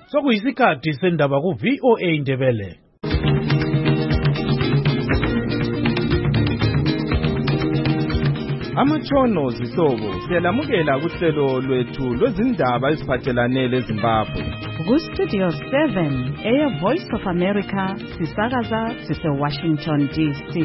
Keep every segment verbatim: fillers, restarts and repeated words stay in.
Sokuyisikhathi sendaba ku V O A Ndebele. Amatshono zihlobo siyalamukela kuhlelo lwethu lwezindaba eziphathelane leZimbabwe. Ku Studio seven, Air Voice of America, sisakaza sise Washington D C.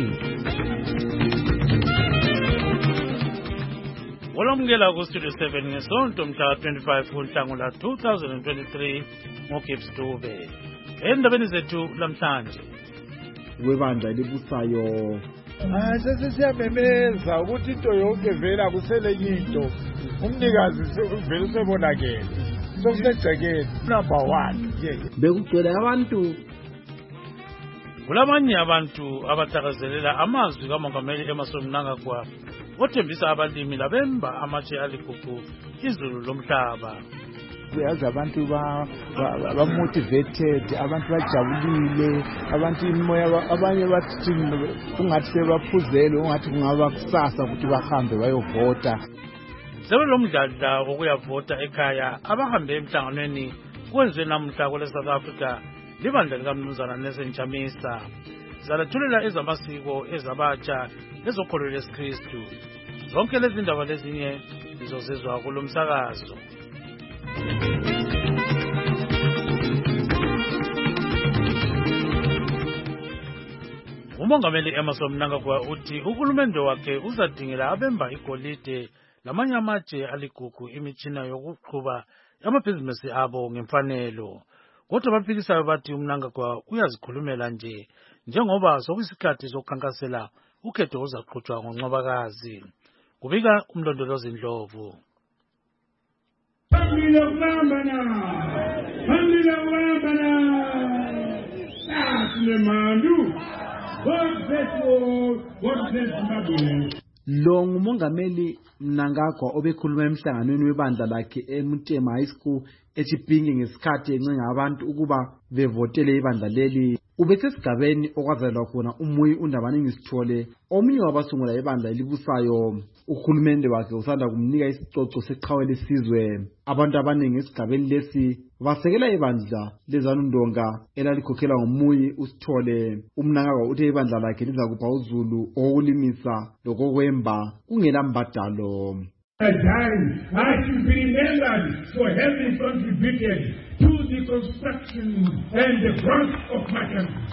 Olamukela ku Studio seven ngesonto mhla twenty-five kuNhlangula two thousand twenty-three ngoGibbs Dube. Endabeni zethu lamhlanje. Webandla elibusayo Ah sesiyamemeza ukuthi into yonke vela kusele into. Umnikazi uvela usebonakele. Sokusegcekeni number one. Bekugcwele abantu. Kulamanye abantu abathakazelela amazwi kaMongameli Emmerson Mnangagwa othembisa abalimi labemba amatshe aligugu izulu lomhlaba. Uyazi abantu ba ba motivated, abantu bajabulile, abantu imoya abanye bathi ungathi sebaphuzele, ungathi kungaba kusasa ukuthi bahambe bayovota. Sebe lomdlalo okuyavota ekhaya abahambe emhlanganweni kwenziwe namhla kule South Africa libandla likaMnumzana Nelson Chamisa zalethulela ezamasiko ezabatsha lezokholo lesikristu. Zonke lezi ndaba lezinye zizozezwa kulomsakazo. Umongameli Emmerson Mnangagwa uthi uhulumende wakhe uzadingela abemba igolide lamanye amatshe aligugu imitshina yokuqhuba amabhizinisi abo ngemfanelo. Kodwa abaphikisayo bathi uMnangagwa uyazikhulumela nje njengoba sokuyisikhathi sokukhankasela ukhetho ozaqhutshwa ngoNcwabakazi. Kubika umlondolozi Ndlovu. Family of Lambana, family of Lambana, that's the Mandu. God bless you, God bless Zimbabwe. Lo ngumongameli Mnangagwa obekhuluma emhlanganweni webandla lakhe eMutema High School eChipinge ngesikhathi encenga abantu ukuba bevotele ibandla leli. Ubesesigabeni okwazalwa khona uMuyi uNdabani Ngisithole omunye wabasungula ibandla elibusayo. Uhulumende wakhe usanda kumnika isicoco seqhawe lesizwe. Abantu abaningi esigabeni lesi basekela ibandla leZanu-Ndonga elalikhokhela ngoMuyi uSithole. UMnangagwa uthe ibandla lakhe liza kupha uzulu okulimisa lokokwemba kungela mbadalo. I should be remembered for having contributed to the construction and the growth of my country.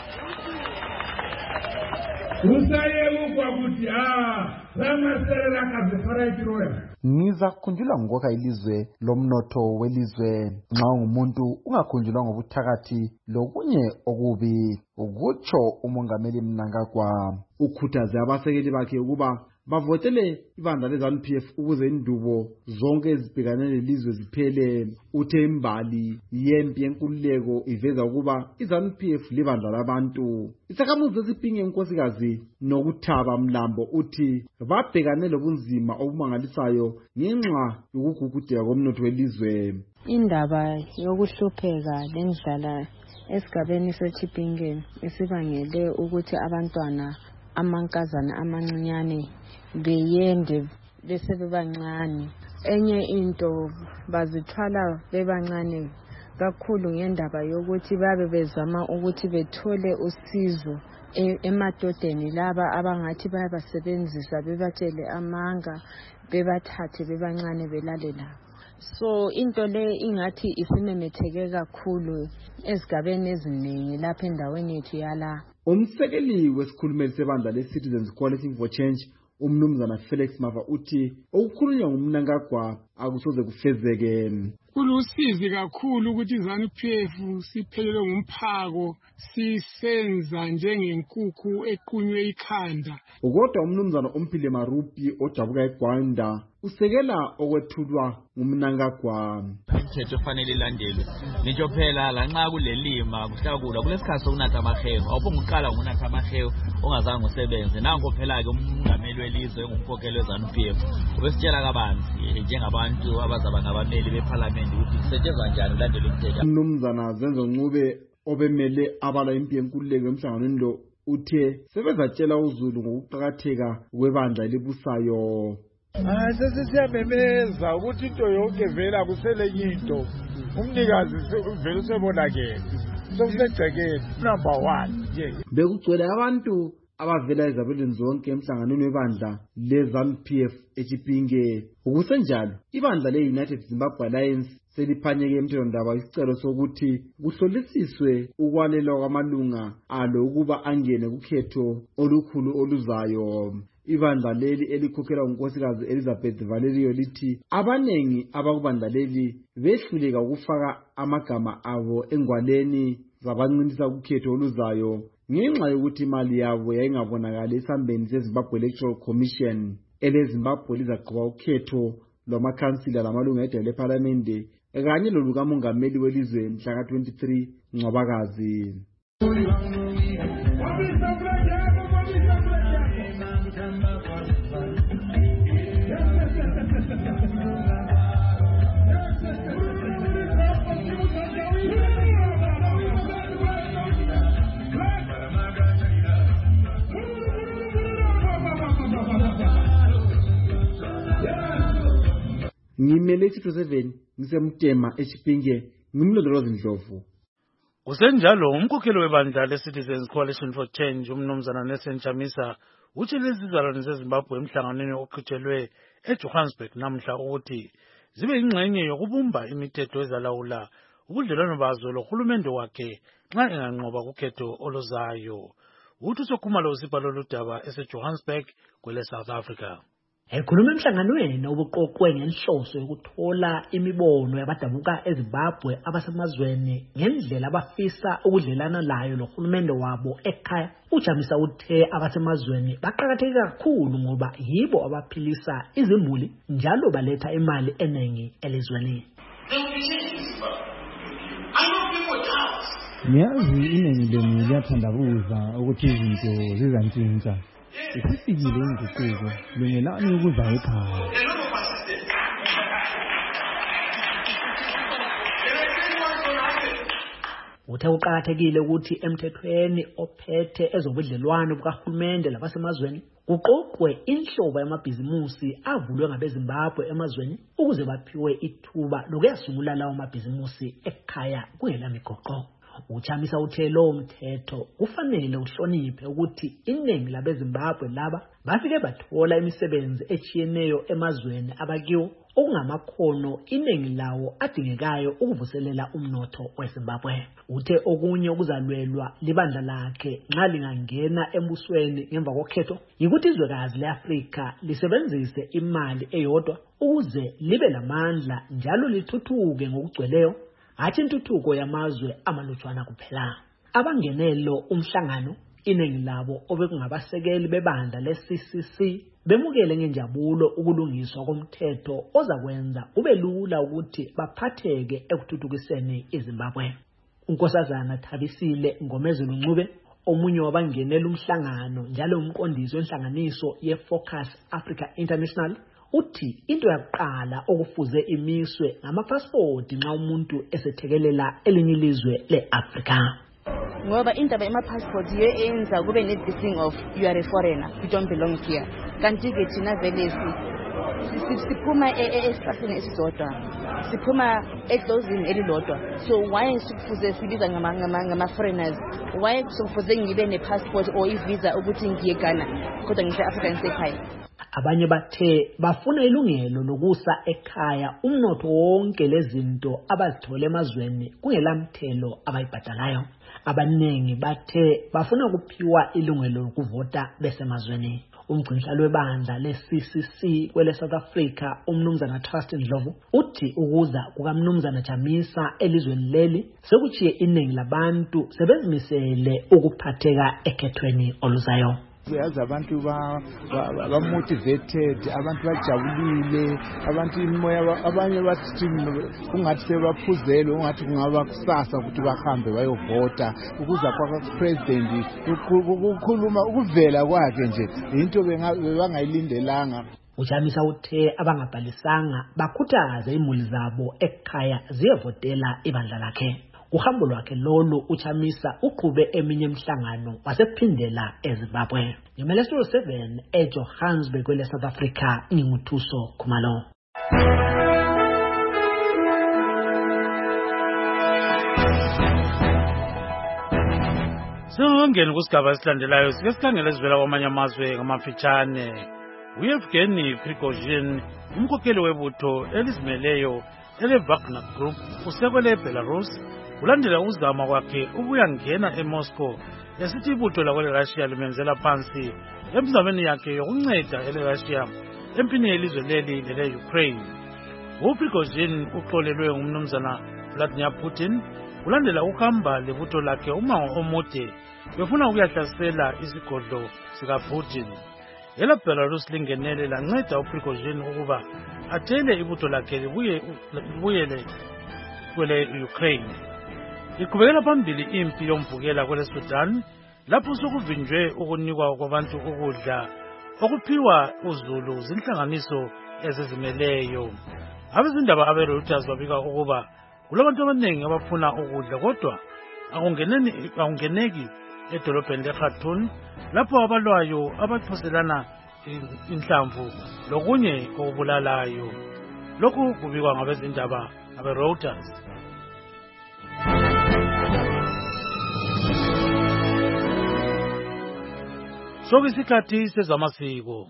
Usaye ukwakuthi ah lamaselela kazifara ikiroya. Niza kukhunjulwa ngokwakha ilizwe lomnotho welizwe nxa ungumuntu ungakhunjulwa ngobuthakathi lokunye okubi. Ukutsho umongameli Mnangagwa ukhuthaze abasekeli bakhe ukuba bavotele ibandla leZANU P F ukuze indubo zonke ezibhekane lelizwe ziphele. Uthe imbali yempi yenkululeko iveza ukuba iZANU P F libandla labantu. Isakhamuzi eSipinge inkosikazi nokuthaba Mlambo uthi babhekane lobunzima obumangalisayo ngenxa yokugugudeka komnotho welizwe. Indaba yokuhlupheka lendlala esigabeni seChipinge isibangele ukuthi abantwana amankazana amancinyane beyende bese bebancane. Enye into bazithwala bebancane kakhulu ngendaba yokuthi babe bezama ukuthi bethole usizo emadodeni laba abangathi bayabasebenzisa bebatshele amanga bebathathe bebancane belale labo. So into le ingathi isimemetheke kakhulu ezigabeni eziningi lapha endaweni yethu yala. Umsekeli wesikhulumeli sebandla leCitizens Coalition for Change uMnumzana Felix Mava uthi okukhulunywa nguMnangagwa akusoze kufezeke. Kulusizi kakhulu ukuthi iZANU P F siphelelwe ngumphako sisenza njengenkukhu equnywe ikhanda. Kodwa uMnumzana Umphile Marupi odabuka eGwanda usekela okwethulwa nguMnangagwa. Imithetho efanele ilandelwe. Ngisho phela la nxa kulelima kuhlakula kulesikhathi sokunatha amahewu. Awuphonga uqala ngonatha amahewu ongazange usebenze. Nango phela ke umongameli welizwe ngumkhokheli weZANU P F. Ubesitshela kabanzi njengabantu abazaba ngabameli beParliament ukuthi kusetshenzwa njani ulandela imithetho. uMnumzana Zenzo Ncube obemele abala impi yenkululeko emhlanganweni lo uthe sebezatshela uzulu ngokuqhakatheka kwebandla elibusayo. Ah sesiyamemeza ukuthi into yonke vela kusele into. umnikazi vele usebonakele sokusegcekeni number one nje. Bekugcwele abantu abavela ezabelweni zonke emhlanganweni webandla le-ZANU-P F eChipinge. Ukusenjalo, ibandla le-United Zimbabwe Alliance seliphanyeke emthethwandaba isicelo sokuthi kuhlolisiswe ukwalelwa kwamalunga alo ukuba angene kukhetho olukhulu oluzayo. Ibandla leli elikhokhelwa unkosikazi Elizabeth Valerio lithi abanengi abakubandla leli behluleka ukufaka amagama abo engwaleni zabancinisa kukhetho oluzayo ngenxa yokuthi imali yabo yayingabonakali esambeni seZimbabwe Electoral Commission. EleZimbabwe lizaqhuba ukhetho lwamakhansila lamalunga edale lePhalamende kanye lolukamongameli welizwe mhla ka twenty-three Ncwabakazi. Ngimele isitho seven ngisemtema eChipinge ngimlondoloza Ndlovu. Kusenjalo umkhokheli webandla le-Citizens Coalition for Change umnumzana Nelson Chamisa uthi lezizalwane zeZimbabwe emhlanganweni oqhutshelwe eJohannesburg namhla ukuthi zibe ingxenye yokubumba imithetho ezalawula ubudlelwano bazo lohulumende wakhe nxa enganqoba kukhetho oluzayo. Uthi sokhumalo usibhalo ludaba eseJohannesburg kwele South Africa. Ekhuluma emhlanganweni obuqoqwe ngenhloso yokuthola imibono yabadabuka eZimbabwe abasemazweni ngendlela abafisa ukudlelana layo lohulumende wabo ekhaya, uJamisa uthe abasemazweni baqhakatheke kakhulu ngoba yibo abaphilisa izimuli njalo baletha imali eningi elizweni. Ngiyazi iningi lenu liyathandabuza ukuthi izinto zizantshintsha. Isifikile inguquko lungelani ukuza ekhaya. Uthe uqhakathekile ukuthi emthethweni ophethe ezobudlelwano bukahulumende labasemazweni kuqoqwe inhlobo yamabhizimusi avulwe ngabeZimbabwe emazweni ukuze baphiwe ithuba lokuyasungula lawo mabhizimusi ekhaya kuyela migoqo. Uchamisa uthe lo mthetho kufanele uhloniphe ukuthi iningi labeZimbabwe laba bafike bathola imisebenzi echiyeneyo emazweni abakiwo okungamakhono iningi lawo adingekayo ukuvuselela umnotho weZimbabwe. Uthe okunye okuzalwelwa libandla lakhe nxa lingangena embusweni ngemva kokhetho yikuthi izwekazi leAfrika lisebenzise imali eyodwa ukuze libe lamandla njalo lithuthuke ngokugcweleyo hathi intuthuko yamazwe amalutshwana kuphela. Abangenelo umhlangano iningi labo obekungabasekeli bebandla le-C C C bemukele ngenjabulo ukulungiswa komthetho ozakwenza kube lula ukuthi baphatheke ekuthuthukiseni iZimbabwe. Unkosazana Thabisile Ngomezulu Ncube omunye wabangenela umhlangano njalo umqondisi wenhlanganiso ye-Focus Africa International uthi into yakuqala okufuze imiswe ngamapassport nxa umuntu esethekelela elinye ilizwe le-Afrika. Ngoba indaba yama-passport yiyo eyenza kube ne-thing of you are a foreigner, you don't belong here. Kanti ke thina vele siphuma esihlahleni esisodwa, siphuma edlozini elilodwa. So why sikufuze sibiza ngama-foreigners? Why sikufuze ngibe ne-passport or i-visa ukuthi ngiye Ghana kodwa ngise-Afrika ngisekhaya? Abanye bathe bafuna ilungelo lokusa ekhaya umnotho wonke lezinto abazithola emazweni kungelamthelo abayibhadalayo. Abanengi bathe bafuna ukuphiwa ilungelo lokuvota besemazweni. Umgcinhlalo webandla le-C C C kwele South Africa umnumzana Trust Ndlovu uthi ukuza kukamnumzana Chamisa elizweni leli sekuchiye iningi labantu sebezimisele ukuphatheka ekhethweni oluzayo. Uyazi abantu ba motivated, abantu bajabulile, abantu imoya abanye bathi ungathi sebaphuzele ungathi kungaba kusasa ukuthi bahambe bayovota ukuza kwa president ukukhuluma ukuvela kwakhe nje into bengayilindelanga. Uchamisa uthe abangabhalisanga bakhuthaze imuli zabo ekhaya ziyevotela ibandla lakhe. Uhambo lwakhe lolu uChamisa uqhube eminye emhlangano wasephindela eZimbabwe. Ngimele Studio seven eJohannesburg kwele South Africa nginguthuso Khumalo. Singakangeni kusigaba esilandelayo sike sikhangele esivela kwamanye amazwe ngamafitshane. uEvgeny Prigozhin, umkhokheli webutho elizimeleyo ele-Wagner Group, usekwele eBelarus ulandela uzama kwakhe ukuyangena eMoscow esithi ibutho lakwele-Russia limenzela phansi emzameni yakhe yokunceda ele-Russia empini yelizwe leli lele-Ukraine. uPrigozhin uxolelwe ngumnumzana Vladimir Putin ulandela ukuhamba lebutho lakhe umango omude befuna ukuyahlasela isigodlo sikaPutin. ElaBelarus lingenele lanceda uPrigozhin ukuba athele ibutho lakhe libuyele kwele Ukraine. Iqhubekela phambili impi yomvukela kwele Sudan lapho sokuvinjwe ukunikwa kwabantu ukudla okuphiwa uzulu zinhlanganiso ezizimeleyo. Abezindaba abeReuters babika ukuba kulabantu abaningi abafuna ukudla kodwa akungeneni akungeneki edolobheni leKhartoum lapho abalwayo abathoselana inhlamvu lokunye okubulalayo. Lokhu kubikwa ngabezindaba abeReuters. Sokuyisikhathi sezamasiko.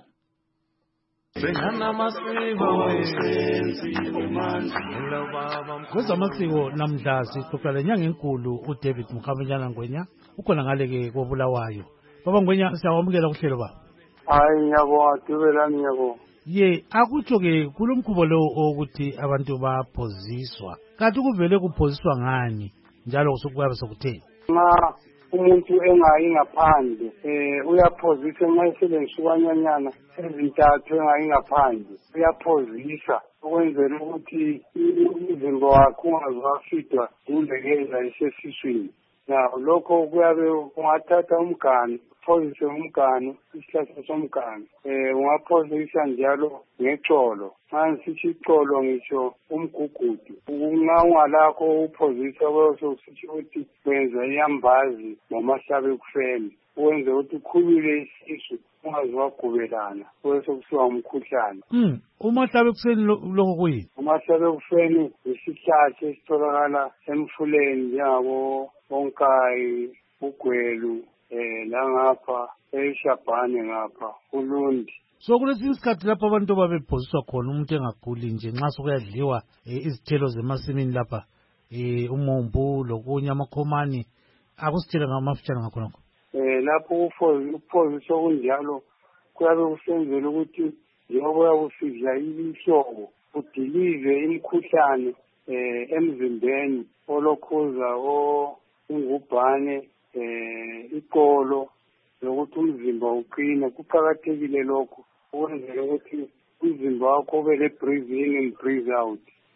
Kwezamasiko namhla sixoxa lenyanga enkulu uDavid Mukhamanyana Ngwenya ukhona ngale-ke kobulawayo. Baba Ngwenya siyawamukela kuhlelo baba. Hayi ngiyabonga Dubelani ngiyabonga. Ye akutsho-ke kulo mkhubo lo ukuthi abantu baphoziswa kanti kuvele kuphoziswa ngani njalo kusukuyabe sokutheni? Nxa umuntu engayi ngaphandle eh uyaphozisa nxa eselensukanyanyana ezintathu engayi ngaphandle uyaphozisa ukwenzela ukuthi umzimba wakhe ungazwafidwa ingcekeza esesiswini. Na lokho kuyabe kungathatha umganu uphozise umganu isihlahla somganu eh ungaphozisa njalo ngexolo nxa ixolo ngisho umgugudu nxa ungalakho uphozisa kwese sithi ukuthi wenza iyambazi nomahlabe kufeni uwenze ukuthi ukhulule isisu ungazwagubelana kwese kusiwa umkhuhlane. Mm umahlabe kufeni lokho kuyini? Umahlabe kufeni isihlahla esitholakala emfuleni njengabo onkayi ugwelu eh langapha eShabhane ngapha uLundi. So kulesinye isikhathi lapho abantu babephoziswa khona umuntu engaguli nje nxa sokuyadliwa izithelo zemasimini lapha eh umombu lokunye amakhomani akusithela ngamafitshana ngakhonokho. Eh lapho uphoziswa kunjalo kuyabe kusenzela ukuthi njengoba uyakusidla ihlobo udilive imikhuhlane eh emzimbeni olokhuza o ingubhane eh iqolo lokuthi umzimba uqine. Kuqakathekile lokho ukwenzela ukuthi umzimba wakho ube le breathe in and breathe out.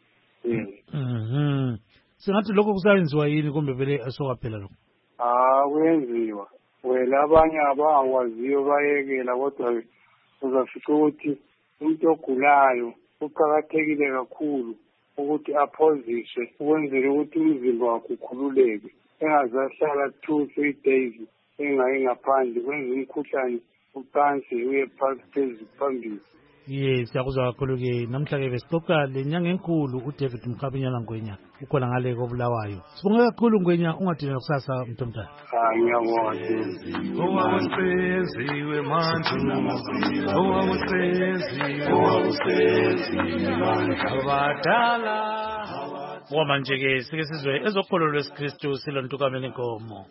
Mhm. Singathi lokho kusayenziwa yini kumbe vele asokaphela lokho? Ah kuyenziwa. Wena abanye abangakwaziyo bayekela kodwa uzafica ukuthi umuntu ogulayo kuqakathekile kakhulu ukuthi aphoziswe ukwenzela ukuthi umzimba wakhe ukhululeke engazahlala two three days engayi ngaphandle kwenza umkhuhlane uqanse uye phambili. Yes, siyakuzwa kakhulu-ke namhla-ke besixoxa lenyanga enkulu uDavid Mukhamanyana Ngwenya ukhona ngale kobulawayo. Sibonga kakhulu Ngwenya, ungadinwa kusasa mntu omdala. Hayi ngiyabonga. Owawuseziwe manje owawuseziwe owawuseziwe manje abadala. Okwamanje-ke sike sizwe ezokholo lwesikristu silontukameni inkomo.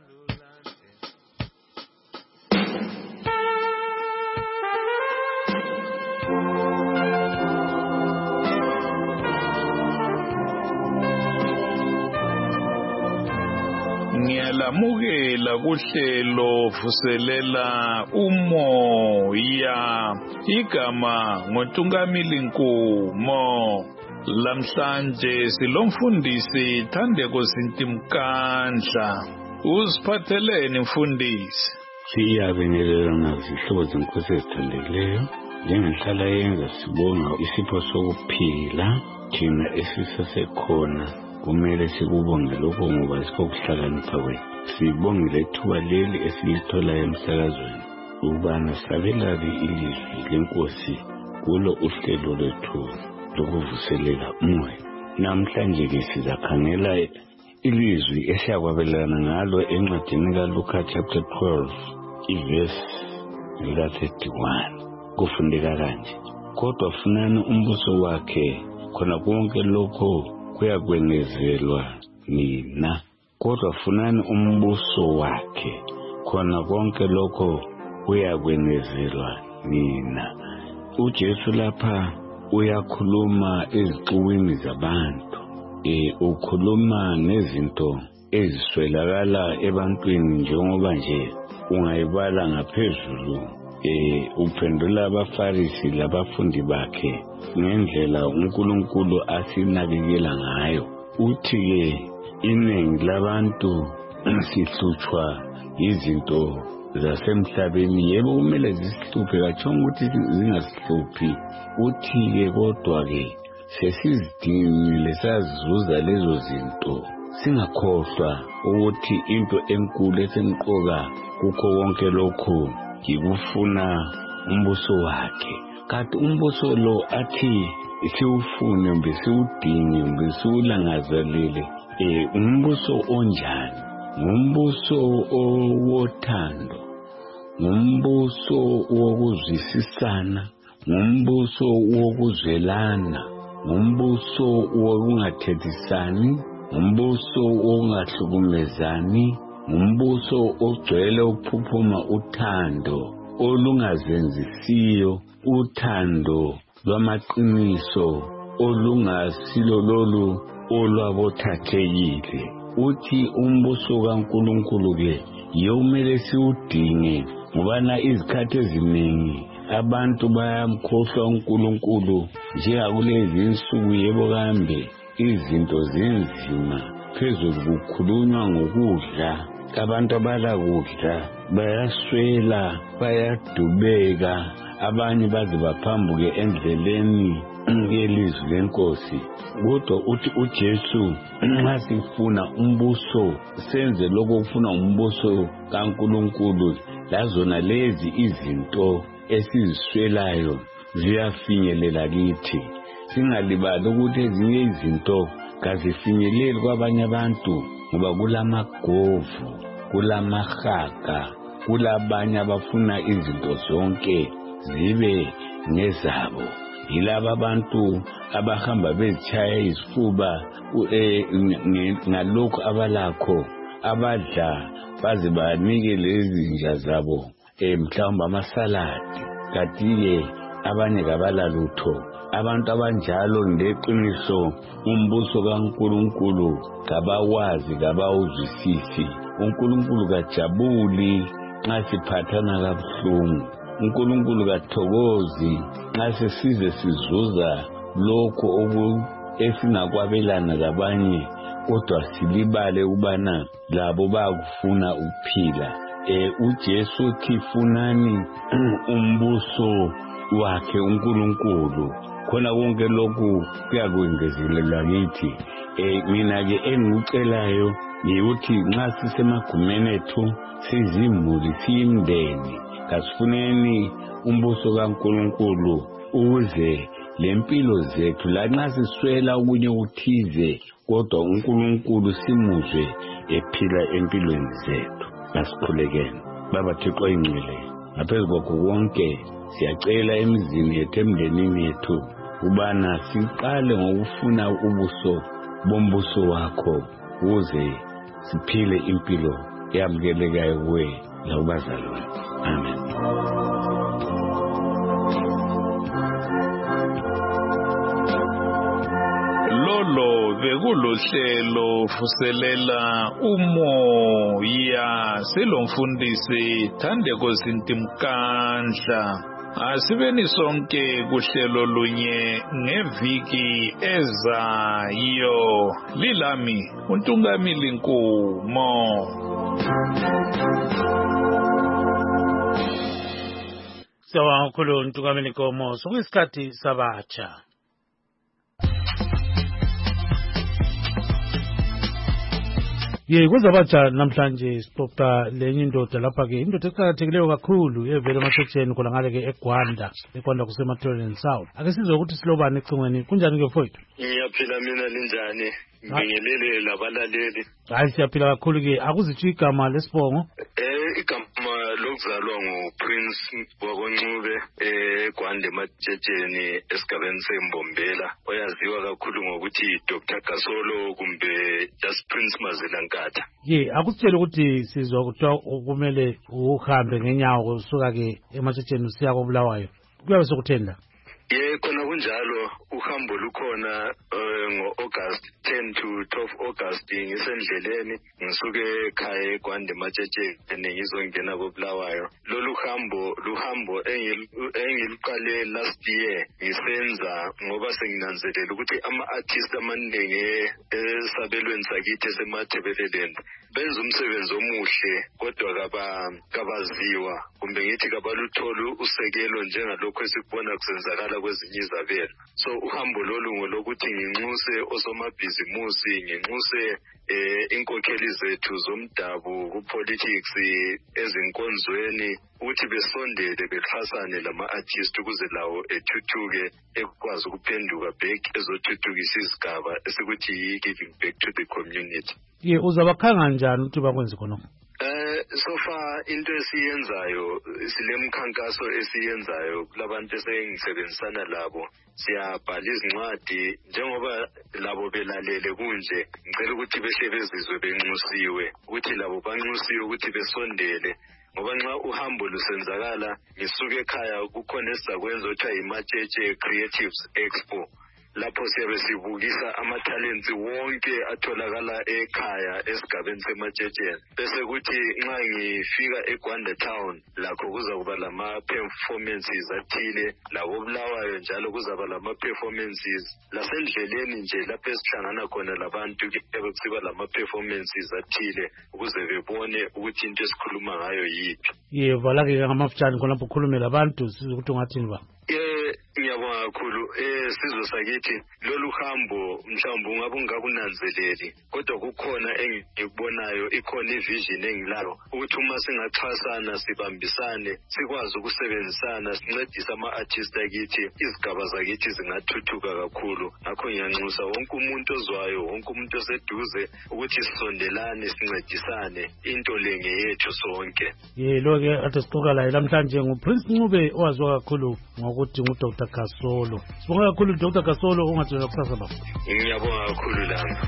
Ngiyalamukela kuhlelo vuselela umoya igama ngoNtungamili Nkumo. Lamhlanje silomfundisi Thandeko Sintimkandla. Uziphatheleni mfundisi? Siyabingelela nazihlobo zenkosi ezithandekileyo njengenhlala yenza sibonga isipho sokuphila thina esisasekhona kumele sikubonge lokho ngoba sikokuhlakanipha kwethu. Sibongile ithuba leli esilithola emsakazweni ukubana sabelake ilizwi lenkosi kulo uhlelo lwethu lokuvuselela umoya. Namhlanje ke sizakhangela ilizwi esiyakwabelana ngalo encwadini kaLuka chapter twelve iverse lika thirty-one kufundeka kanje. Kodwa funani umbuso wakhe, khona konke lokho kuyakwenezelwa nina. Kodwa funani umbuso wakhe, khona konke lokho kuyakwenezelwa nina. uJesu lapha uyakhuluma ezixukwini zabantu. Eh ukhuluma nezinto eziswelakala ebantwini njengoba nje ungayibala ngaphezulu. Eh uphendula abafarisi labafundi bakhe ngendlela uNkulunkulu asinakekela ngayo. Uthi ke iningi labantu sihlutshwa izinto zasemhlabeni, yebo kumele zisihluphe, kachonga ukuthi zingasihluphi. Uthi ke kodwa ke sesizidingile sazizuza lezo zinto, singakhohlwa ukuthi into enkulu esemqoka kukho konke lokhu yikufuna umbuso wakhe. Kanti umbuso lo athi siwufune mbe siwudinge mbe siwulangazelele, eh umbuso onjani? Ngumbuso owothando, ngumbuso wokuzwisisana, ngumbuso wokuzwelana, ngumbuso wokungathethisani, ngumbuso wokungahlukumezani, ngumbuso ogcwele uphuphuma uthando olungazenzisiyo, uthando lwamaqiniso olungasilo lolu olwabothathekile. Uthi umbuso kaNkulunkulu ke yomele siwudinge, ngoba na izikhathi eziningi abantu bayamkhohlwa uNkulunkulu njengakulezi insuku. Yebo kambe izinto zinzima, phezulu kukhulunywa ngokudla, abantu abala kudla bayaswela, bayadubeka, abanye baze baphambuke endleleni yelizwi lenkosi. Kodwa uthi uJesu nxa sifuna umbuso, senze lokho kufuna umbuso kaNkulunkulu, lazona lezi izinto esiziswelayo ziyafinyelela kithi. Singalibali ukuthi ezinye izinto kazifinyeleli kwabanye abantu, ngoba kulamagovu, kulamahaka, kulabanye abafuna izinto zonke zibe ngezabo. Yilaba abantu abahamba bezitshaya izifuba ngalokho abalakho, abadla baze banike lezi zinja zabo mhlawumbe amasaladi, kanti-ke abanye kabala lutho. Abantu abanjalo ngeqiniso umbuso kaNkulunkulu kabawazi, kabawuzwisisi. uNkulunkulu kajabuli nxa siphathana kabuhlungu. uNkulunkulu kathokozi nxa sesize sizuza lokho oku esinakwabelana labanye, kodwa silibale ukubana labo bayakufuna ukuphila. Eh uJesu uthi funani umbuso wakhe uNkulunkulu, khona konke lokhu kuyakwengezelela kithi. Eh mina ke engikucelayo ukuthi nxa sisemagumeni ethu, sizimuli, siyimndeni, kasifuneni umbuso kaNkulunkulu ukuze lempilo zethu lanxa siswela okunye uthize, kodwa uNkulunkulu simuzwe ephila empilweni zethu. Asikhulekeni. Baba Thixo ingcwele, ngaphezu kwakho konke siyacela emizini yethu, emndenini yethu, ubana siqale ngokufuna ubuso bombuso wakho ukuze siphile impilo eyamukelekayo kuwe lakubazalwane. Amen. Lolo bekulohlelo fuselela umoya silomfundisi Thandeko Zintimkandla. Asibeni sonke kuhlelo lunye ngeviki ezayo. Lilami uNtungamili Nkumo. Sawubona kakhulu uNtungamili Nkumo. Sokuyisikhathi sabatsha. Ye kwezabatsha namhlanje sixoxa lenye indoda lapha ke, indoda eqhakathekileyo kakhulu evela ematheksheni khona ngale ke eGwanda, eGwanda kuseMathole South. Ake sizwe ukuthi silobani ecingweni. Kunjani ke mfowethu? Ngiyaphila mina linjani? ngibingelele labalaleli. Hayi siyaphila kakhulu ke akuzitsho igama lesibongo. Eh igama lokuzalwa nguPrince Wakoncube eh Gwande Matshetsheni esigabeni seMbombela oyaziwa kakhulu ngokuthi Doctor Gasolo kumbe just Prince Mazelankatha. Ye akusitshela ukuthi sizwa kuthiwa kumele uhambe ngenyawo usuka ke eMatshetsheni usiya koBulawayo. Kuyabe sokuthenda? Ye khona kunjalo uhambo lukhona ngo-August ten to twelve August ngisendleleni ngisuke ekhaya eGwande Matshetsheni ngizongena koBulawayo. Lolu hambo luhambo engiliqale last year ngisenza ngoba senginanzelela ukuthi ama-artist amaningi esabelweni sakithi esemathebeleleni benza umsebenzi omuhle kodwa kaba kabaziwa kumbe ngithi kabaluthola usekelo njengalokho esikubona kusenzakala kwezinye izabelo. So uhambo lolu ngolokuthi nginxuse osomabhizimusi nginxuse eh inkokheli zethu zomdabu ku politics ezinkonzweni ukuthi besondele bexhasane lama artists ukuze lawo ethuthuke ekwazi ukuphenduka back ezothuthukisa isigaba esikuthi giving back to the community. Ye uzabakhanga kanjani ukuthi bakwenze khonokho? Eh so far into esiyenzayo silemkhankaso esiyenzayo kulabantu esengisebenzisana labo siyabhala izincwadi njengoba labo belalele kunje ngicela ukuthi behle bezizwe benxusiwe ukuthi labo banxusiwe ukuthi besondele ngoba nxa uhambo lusenzakala ngisuke ekhaya kukhona esizakwenza ukuthi yiMatshetshe Creatives Expo lapho siyabe sibukisa ama-talents wonke atholakala ekhaya esigabeni seMatshetsheni bese kuthi nxa ngifika eGwanda Town lakho kuzakuba lama-performances athile lakoBulawayo njalo kuzaba lama-performances lasendleleni nje lapho esihlangana khona labantu kuyabe kusiba lama-performances athile ukuze bebone ukuthi into esikhuluma ngayo yiphi. Ye vala-ke ngamafutshane khonapho ukhulume labantu size ukuthi ungathini ba? Eh ngiyabonga kakhulu eh sizwe sakithi lolu hambo mhlawumbe ungabe ungakunanzeleli kodwa kukhona engikubonayo ikhona ivision engilalo ukuthi uma singaxhasana sibambisane sikwazi ukusebenzisana sincedise ama-artist akithi izigaba zakithi zingathuthuka kakhulu. Ngakho ngiyanxusa wonke umuntu ozwayo wonke umuntu oseduze ukuthi sisondelane sincedisane into lenge yethu sonke. Ye lo-ke ade sixoxa laye namhlanje nguPrince Ncube owaziwa kakhulu ngokuthi nguDr Gasolo. Sibonga kakhulu Dr Gasolo ungathela kusasa baba. Ngiyabonga kakhulu lana.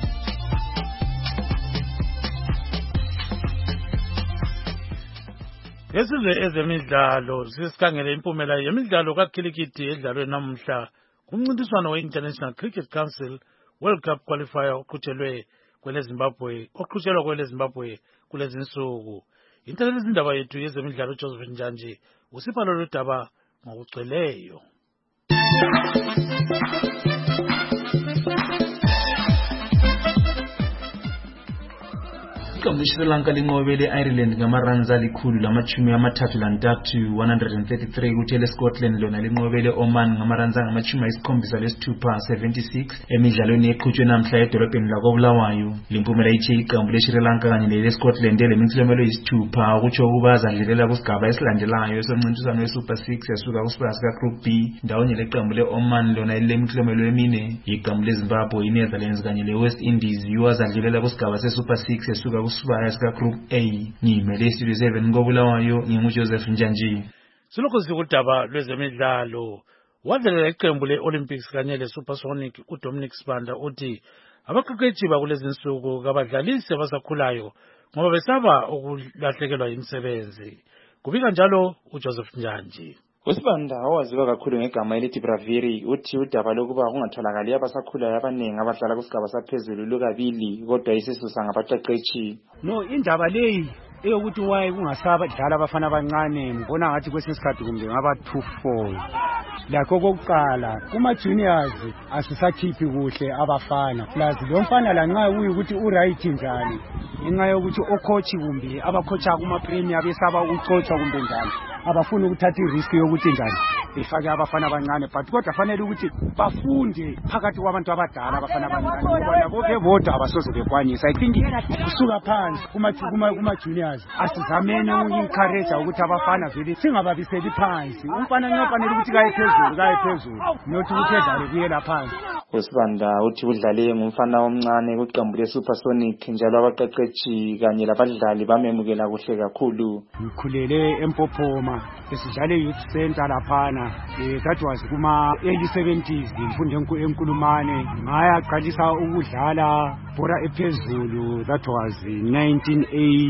Yesize ezemidlalo sisikhangele impumela yemidlalo kaKhilikithi edlalwe namuhla kumncintiswano we-International Cricket Council World Cup qualifier oqhutshelwe kwele Zimbabwe oqhutshelwa kwele Zimbabwe kulezi nsuku. Intatheli izindaba yethu yezemidlalo Joseph Njanji usipha lolu daba ngokugcweleyo. Iqembu Sri Lanka linqobele Ireland ngamaranza alikhulu lamachumi amathathu lantathu one hundred thirty-three kuthi leScotland lona linqobele Oman ngamaranza ngamachumi ayisikhombisa lesithupha seventy-six emidlalweni eqhutshwe namhla edolobheni lakoBulawayo. Limpumela ithi iqembu leSri Lanka kanye leScotland lemiklomelo yisithupha ukutsho ukuba zadlulela kusigaba esilandelayo esomncintiswano weSuper six yasuka kusigaba sika Group B ndawonye leqembu leOman lona lilemiklomelo emine. Iqembu leZimbabwe, iNetherlands kanye leWest Indies yiwo zadlulela kusigaba seSuper six yasuka kusibaya sika Group A. Ngimele Studio seven koBulawayo nginguJoseph Njanji. Silokho sikudaba lwezemidlalo wadlalela iqembu le-Olympics kanye le-Supersonic uDominic Sibanda uthi abaqeqeshi bakulezi nsuku kabadlalisi abasakhulayo ngoba besaba ukulahlekelwa imisebenzi. Kubika njalo uJoseph Njanji. uSibanda owaziwa kakhulu ngegama elithi Braviri uthi udaba lokuba kungatholakali abasakhulayo abaningi abadlala kusigaba saphezulu lukabili kodwa isisusa ngabaqeqeshi. No, indaba leyi eyokuthi waye kungasaba dlala abafana abancane ngibona ngathi kwesesikhathi kumbe ngaba two four. Lakho kokuqala kuma juniors asisakhiphi kuhle abafana. Plus lo mfana la nxa uyukuthi uright njani inxa yokuthi ocoach kumbe abacoacha kuma premier besaba ucoacha kumbe njani abafuna ukuthatha irisk yokuthi njani befake abafana abancane but kodwa fanele ukuthi bafunde phakathi kwabantu abadala abafana abancane ngoba nabo bebodwa abasoze bekwanisa. I think kusuka phansi kuma kuma juniors asizameni uku-encourage ukuthi abafana vele singababiseli phansi. Umfana ngiyafanele ukuthi kaye phezulu kaye phezulu nothi ukuthi edlale kuyela phansi. uSibanda uthi udlale ngumfana omncane kuqembu leSupersonic njalo abaqeqetshi kanye labadlali bamemukela kuhle kakhulu. Ngikhulele eMpophoma esidlale youth center laphana, that was kuma early seventies. Ngifunde eNkulumane ngaya qalisa ukudlala bora ephezulu, that was nineteen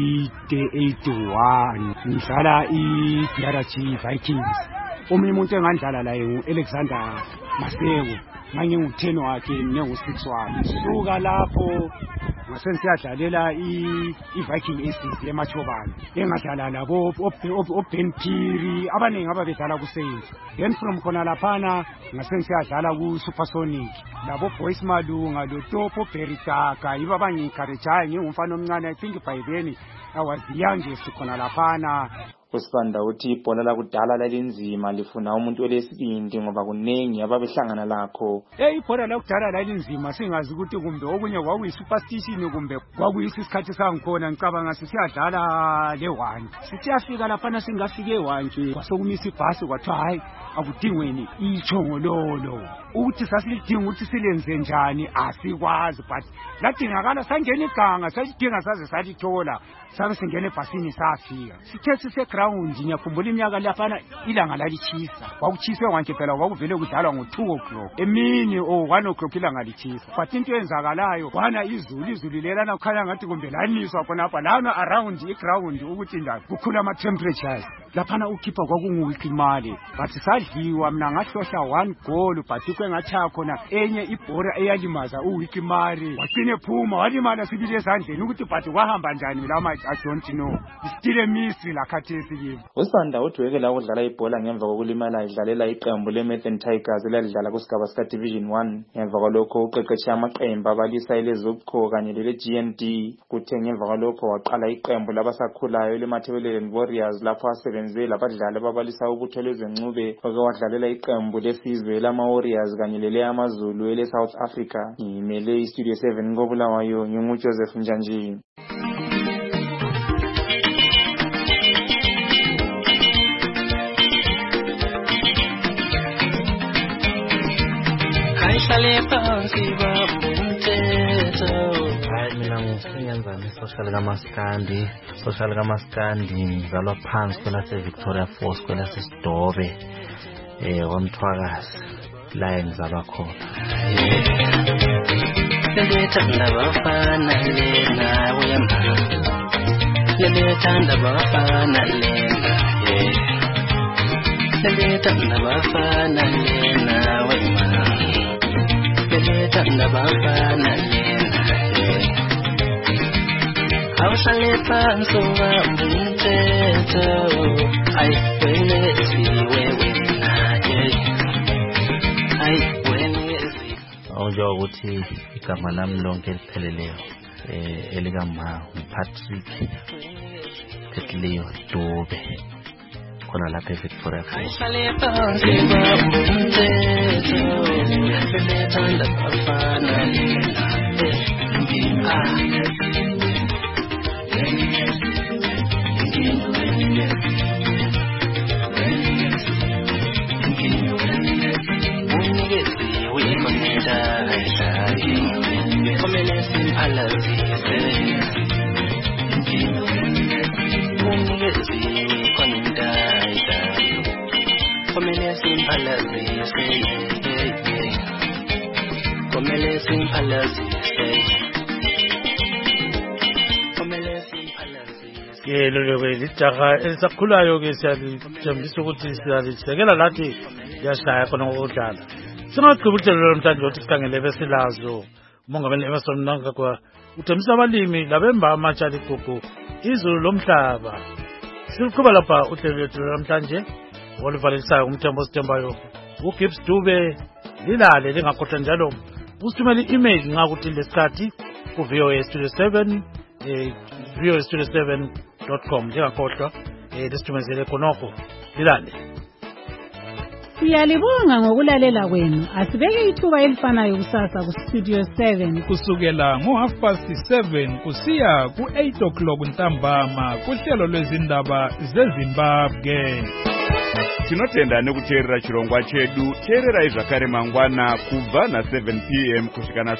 eighty-one. Ngidlala iGarachi Vikings. Omunye umuntu engandlala laye uAlexander Maseko, manje ngu-ten wakhe nengu-six wakhe. Suka lapho ngasensiyadlalela i-Viking Aces eMachobane, engadlala labo oBen Phiri abaningi ababedlala kuSaints. Then from khona laphana ngasensiyadlala kuSupersonic, labo Boys Malunga loTopo Beritaka, yibo abangi-encourageayo ngingumfana omncane. I think by then I was the youngest khona laphana. uSibanda uthi ibhola lakudala lalinzima lifuna umuntu olesibindi ngoba kunengi ababehlangana lakho. Eh ibhola lakudala lalinzima, singazi ukuthi kumbe okunye kwakuyi-superstition kumbe kwakuyisikhathi sangikhona. Ngicabanga sisiyadlala le-one, sithiyafika laphana singafike e-one nje kwasokumisa ibhasi kwathiwa hayi akudingweni ichongololo. Ukuthi sasilidinga ukuthi silenze njani asikwazi, but ladingakala sangena iganga sasidinga saze salithola, sabe singena ebhasini safika. Sithe siseground ngiyakhumbula iminyaka laphana ilanga lalitshisa, kwakuchise wanje phela kwakuvele kudlalwa ngo-two o'clock emini o one o'clock ilanga litshisa. But into eyenzakalayo kwana izulu izulu lelana kukhanya ngathi kumbe laniswa khonapha lana around iground ukuthi njani kukhula ama-temperatures laphana. Ukhipha kwakungu-Wikimali but sadliwa, mina ngahlohla one goal but kwengathaya khona enye ibhora eyalimaza uWikimali wagcine phuma walimala sibili ezandleni ukuthi but kwahamba njani lama I don't know. Still a mystery lakhathesi kimi. uSibanda uthi wekela ukudlala ibhola ngemva kokulimala idlalela iqembu leMathen Tigers elalidlala kusigaba sika Division one. Ngemva kwalokho uqeqeshe amaqembu abalisa eleZupco kanye lele-G N D. Kuthe ngemva kwalokho waqala iqembu labasakhulayo leMatabeleland Warriors lapho asebenze labadlali ababalisa ubutho lwezencube oke wadlalela iqembu lesizwe lama-Warriors kanye lele amaZulu ele-South Africa. Ngimele iStudio seven koBulawayo, nginguJoseph Njanjini. Hayi mina ngiyenzani social kaMaskandi social kaMaskandi ngizalwa phansi kwelase-Victoria Falls kwelase-Sidobe eh kwaMthwakazi la engizalwa khona. Lelithanda bafana lena wemba, lelithanda bafana lena eh lelithanda bafana lena wemba, lelithanda bafana lena eh awuhlale phansi ubamthetho ayi wena siwe wena eh ayi wena awujawa ukuthi igama lami lonke elipheleleyo eh elikama Patrick Petliyo Dube khona lapha eVictoria Falls. ke lelo ke lijaha elisakhulayo ke siyalithembisa ukuthi siyalisekela lathi yashaya khona ngokudlala. Singaqhubuthelwa namhlanje ukuthi sikhangele besilazo umongameli Emerson Mnangagwa uthembisa abalimi labemba amatshali gugu izulu lomhlaba. Siqhubeka lapha uhlelo lwethu namhlanje oluvalisayo umthembo sithembayo uGibbs Dube lilale lingakhohlwa njalo usithumela i-email nxa kuthi lesikhathi ku V O A Studio seven eh V O A Studio seven dot com lingakhohlwa eh lesithumezele khonokho lilale. Siyalibonga ngokulalela kwenu. Asibeke ithuba elifanayo kusasa ku Studio seven kusukela ngo half past seven kusiya ku eight o'clock ntambama kuhlelo lwezindaba zeZimbabwe. Tinotenda nekuteerera chirongwa chedu. Teerera izvakare mangwana kubva na seven p m kusvika na